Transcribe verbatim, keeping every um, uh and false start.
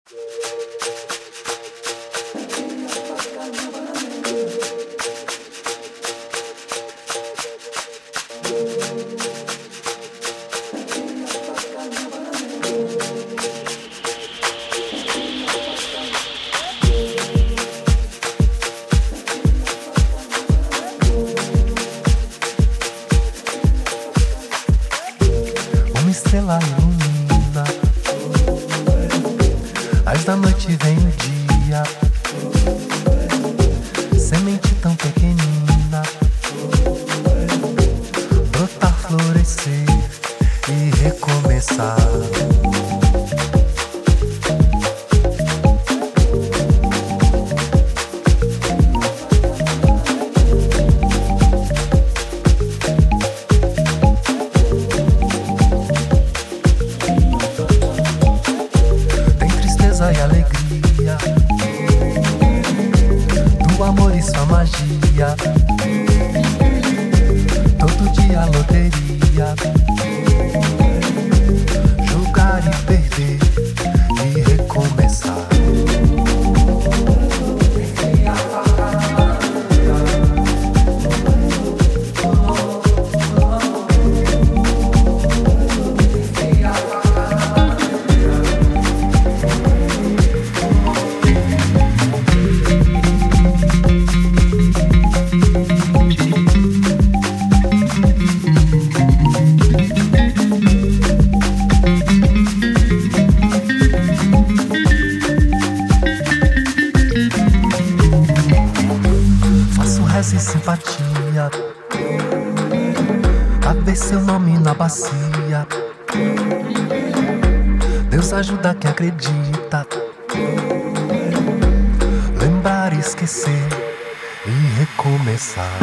Uma estrela ilumina, as da noite vem o dia. Semente tão pequenina, brotar, florescer e recomeçar. E alegria do amor e sua magia. Todo dia loteria, jogar e perder e recomeçar. E simpatia, a ver seu nome na bacia. Deus ajuda quem acredita, lembrar, esquecer e recomeçar.